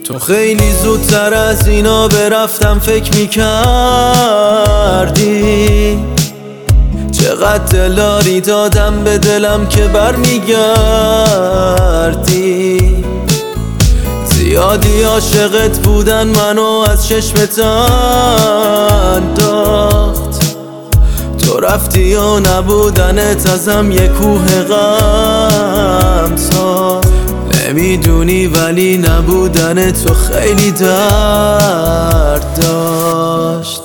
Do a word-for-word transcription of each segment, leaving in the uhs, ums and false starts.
تو خیلی زودتر از اینا برفتم فکر میکردی چقدر دلاری دادم به دلم که برمیگردی. زیادی عاشقت بودن منو از چشمت انداخت، تو رفتی و نبودنت ازم یه کوه غم ساخت. نمیدونی ولی نبودن تو خیلی درد داشت.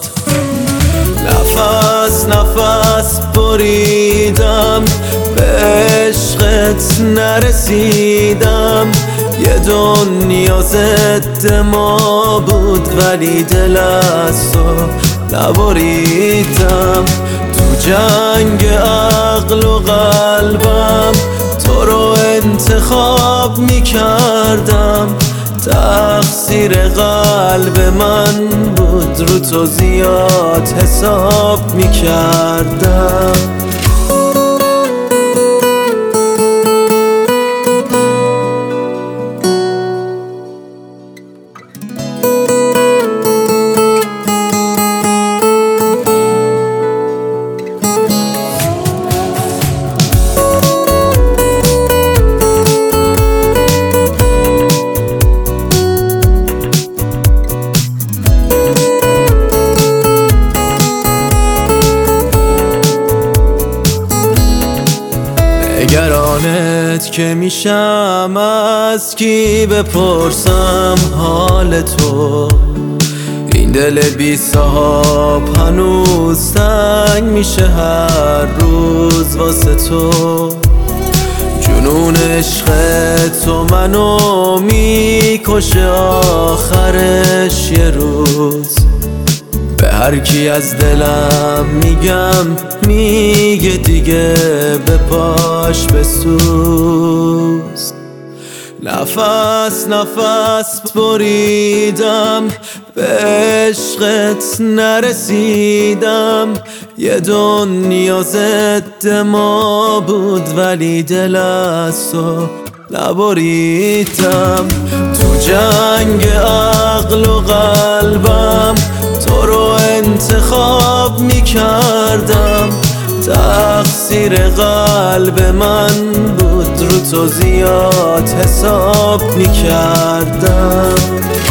نفس نفس بریدم به عشقت نرسیدم، یه دنیا ضد ما بود ولی دل از تو نبریدم. تو جنگ عقل و قلبم تو رو انتخاب میکردم، تقصیر قلب من بود رو تو زیاد حساب میکردم. نگرانت که میشم از کی بپرسم حال تو، این دل بی صاحب هنوز تنگ میشه هر روز واسه تو. جنون عشق تو منو میکشه آخرش یه روز. به هر کی از دلم میگم میگه دیگه به پاش بسوز. نفس نفس بریدم به عشقت نرسیدم، یه دنیا ضد ما بود ولی دل از تو نبریدم. تو جنگ عقل و قلبم تو رو انتخاب میکردم، تقصیر قلب من بود رو تو زیاد حساب میکردم.